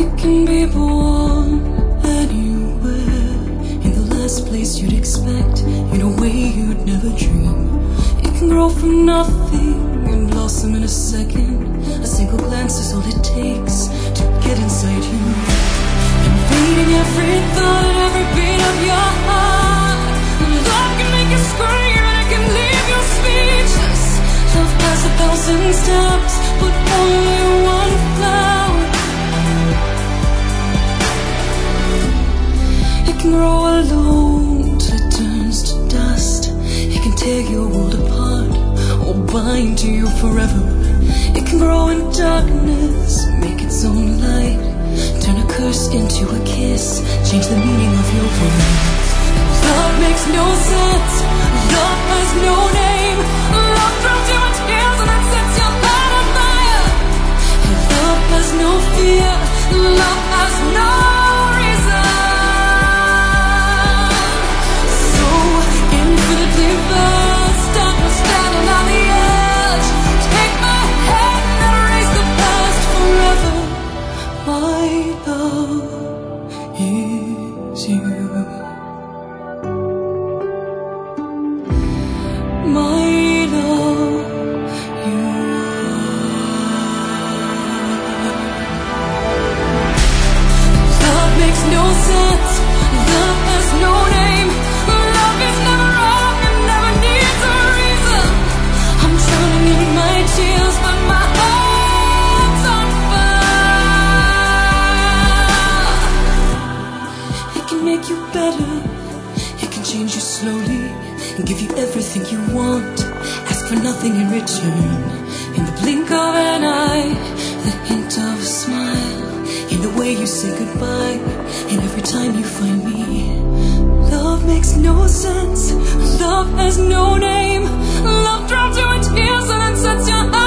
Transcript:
It can be born anywhere, in the last place you'd expect, in a way you'd never dream. It can grow from nothing and blossom in a second. A single glance is all it takes to get inside you, invading every thought and every beat of your heart. Love can make you scream and it can leave you speechless. Love has 1,000 steps, but only one flower. It can grow alone till it turns to dust. It can tear your world apart or bind to you forever. It can grow in darkness, make its own light, turn a curse into a kiss, change the meaning of your words. Love makes no sense, love has no name. Love drowns you in tears and then sets your heart on fire. Love has no fear, love has no reason. So infinitely vast, darkness standing on the edge. Take my hand and erase the past forever. My love is you. My love, you are. Love makes no sense, love has no name. Love is never wrong and never needs a reason. I'm drowning in my tears, but my heart's on fire. It can make you better, it can change you slowly and give you everything you want. Ask for nothing in return. In the blink of an eye, the hint of a smile, in the way you say goodbye, and every time you find me. Love makes no sense, love has no name. Love drowns you in tears and then sets your